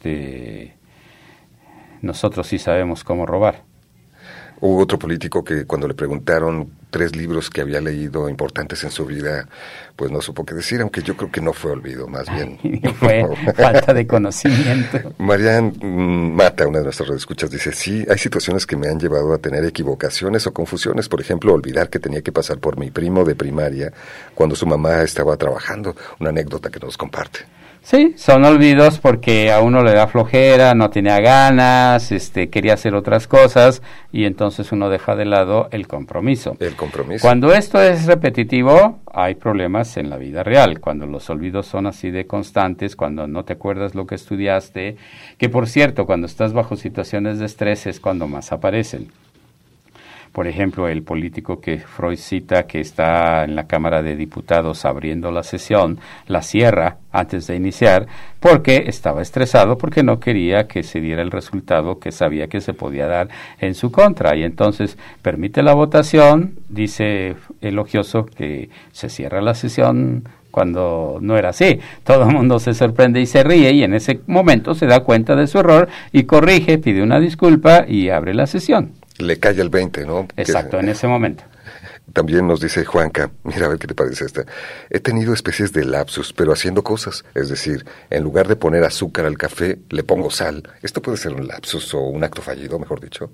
S7: nosotros sí sabemos cómo robar.
S1: Hubo otro político que cuando le preguntaron 3 libros que había leído importantes en su vida, pues no supo qué decir, aunque yo creo que no fue olvido, más bien.
S7: Fue falta de conocimiento.
S1: Marian Mata, una de nuestras radioescuchas, dice, sí, hay situaciones que me han llevado a tener equivocaciones o confusiones, por ejemplo, olvidar que tenía que pasar por mi primo de primaria cuando su mamá estaba trabajando, una anécdota que nos comparte.
S7: Sí, son olvidos porque a uno le da flojera, no tenía ganas, quería hacer otras cosas y entonces uno deja de lado el compromiso. Cuando esto es repetitivo, hay problemas en la vida real. Cuando los olvidos son así de constantes, cuando no te acuerdas lo que estudiaste, que por cierto, cuando estás bajo situaciones de estrés es cuando más aparecen. Por ejemplo, el político que Freud cita, que está en la Cámara de Diputados abriendo la sesión, la cierra antes de iniciar, porque estaba estresado, porque no quería que se diera el resultado que sabía que se podía dar en su contra. Y entonces permite la votación, dice elogioso que se cierra la sesión cuando no era así. Todo el mundo se sorprende y se ríe, y en ese momento se da cuenta de su error y corrige, pide una disculpa y abre la sesión.
S1: Le cae el 20, ¿no?
S7: Exacto, en ese momento.
S1: También nos dice Juanca, mira a ver qué te parece esta. He tenido especies de lapsus, pero haciendo cosas. Es decir, en lugar de poner azúcar al café, le pongo sal. ¿Esto puede ser un lapsus o un acto fallido, mejor dicho?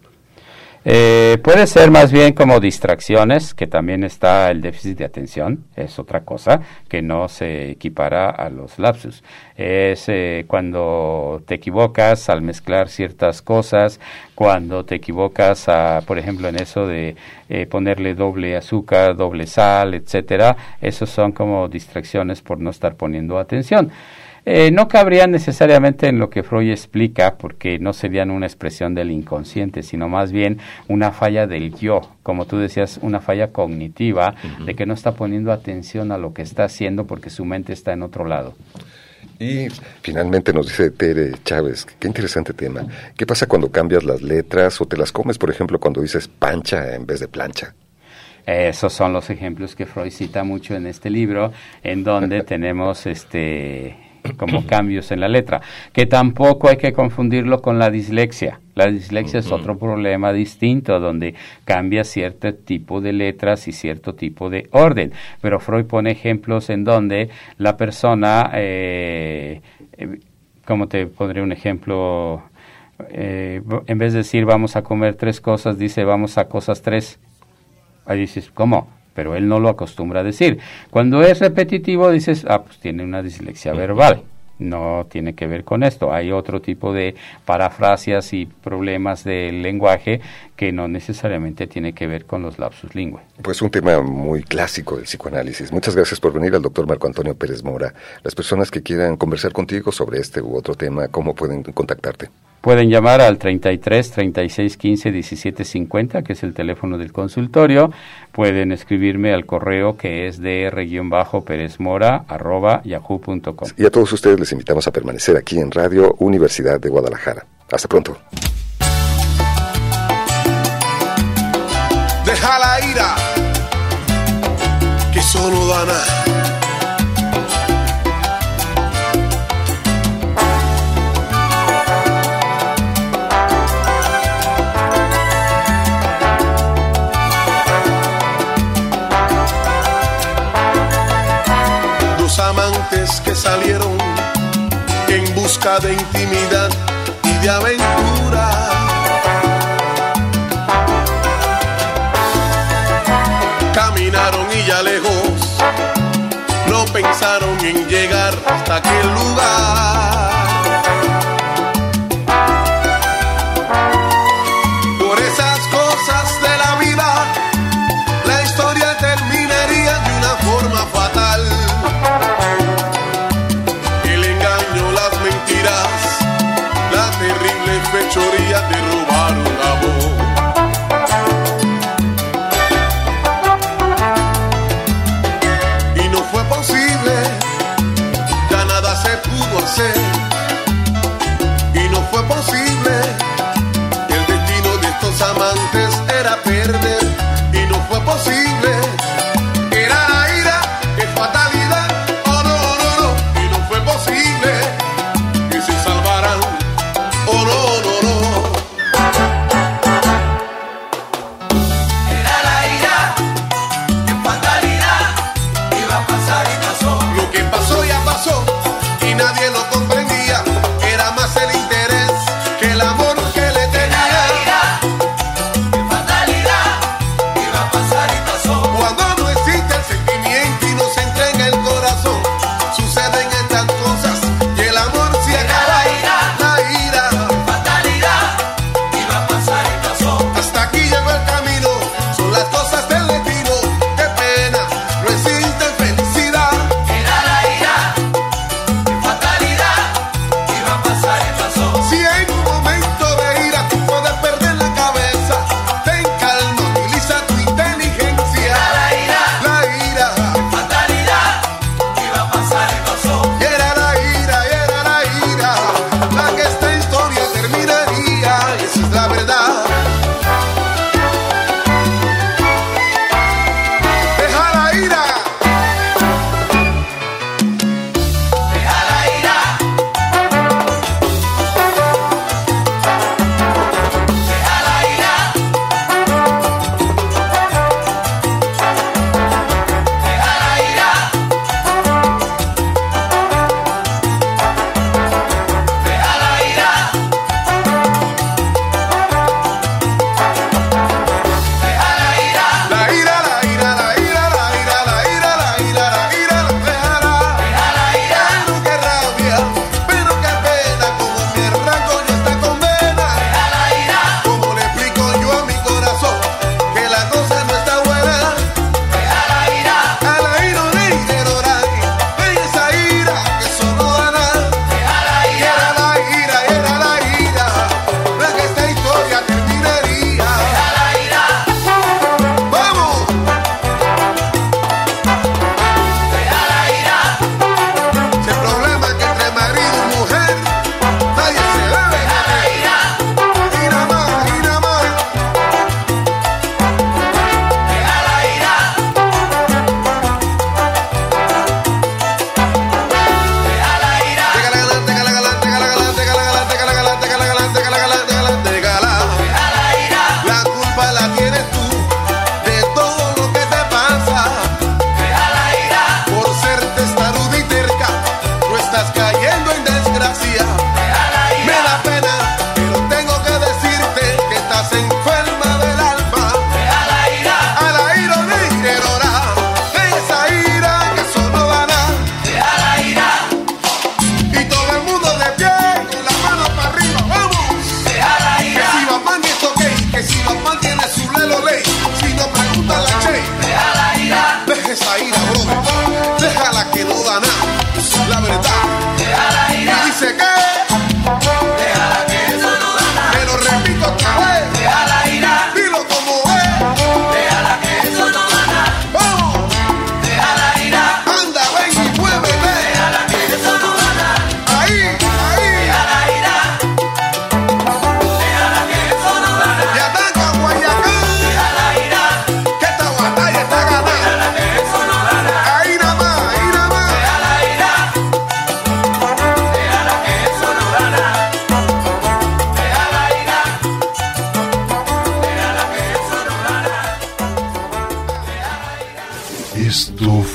S7: Puede ser más bien como distracciones, que también está el déficit de atención, es otra cosa que no se equipara a los lapsus. Es cuando te equivocas al mezclar ciertas cosas, cuando te equivocas, por ejemplo, en eso de ponerle doble azúcar, doble sal, etcétera. Esos son como distracciones por no estar poniendo atención. No cabrían necesariamente en lo que Freud explica, porque no serían una expresión del inconsciente, sino más bien una falla del yo, como tú decías, una falla cognitiva, de que no está poniendo atención a lo que está haciendo porque su mente está en otro lado.
S1: Y finalmente nos dice Tere Chávez, qué interesante tema. ¿Qué pasa cuando cambias las letras o te las comes, por ejemplo, cuando dices pancha en vez de plancha?
S7: Esos son los ejemplos que Freud cita mucho en este libro, en donde tenemos como cambios en la letra, que tampoco hay que confundirlo con la dislexia. La dislexia es otro problema distinto, donde cambia cierto tipo de letras y cierto tipo de orden, pero Freud pone ejemplos en donde la persona, ¿cómo te pondré un ejemplo? En vez de decir vamos a comer 3 cosas, dice vamos a cosas 3. Ahí dices, ¿cómo? Pero él no lo acostumbra a decir. Cuando es repetitivo dices, pues tiene una dislexia verbal. no tiene que ver con esto. Hay otro tipo de parafraseas y problemas del lenguaje que no necesariamente tiene que ver con los lapsus lingüe.
S1: Pues un tema muy clásico del psicoanálisis. Muchas gracias por venir al doctor Marco Antonio Pérez Mora. Las personas que quieran conversar contigo sobre este u otro tema, ¿cómo pueden contactarte?
S7: Pueden llamar al 33 36 15 17 50, que es el teléfono del consultorio. Pueden escribirme al correo que es dr-perezmora@yahoo.com.
S1: Y a todos ustedes les invitamos a permanecer aquí en Radio Universidad de Guadalajara. Hasta pronto.
S13: Deja la ira, que solo da nada. Amantes que salieron en busca de intimidad y de aventura. Caminaron y ya lejos, no pensaron en llegar hasta aquel lugar. Por esas cosas de la vida, la historia terminaría de una forma fatal. La terrible fechoría de robar un amor. Y no fue posible, ya nada se pudo hacer. Y no fue posible, el destino de estos amantes era perder. Y no fue posible, era la ira, es fatalidad. Oh no, no, no, y no fue posible que se salvaran. Oh no, no, no. Era la ira, qué fatalidad, iba a pasar y pasó. Lo que pasó ya pasó y nadie lo comprendía. Era más el interés que el amor que le tenía. Era la ira, qué fatalidad,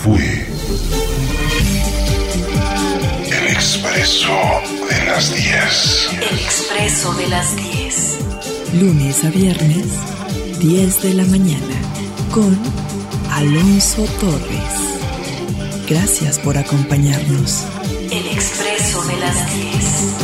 S11: fue El Expreso de las 10.
S2: El Expreso de las 10. Lunes a viernes, 10 de la mañana, con Alonso Torres. Gracias por acompañarnos. El Expreso de las 10.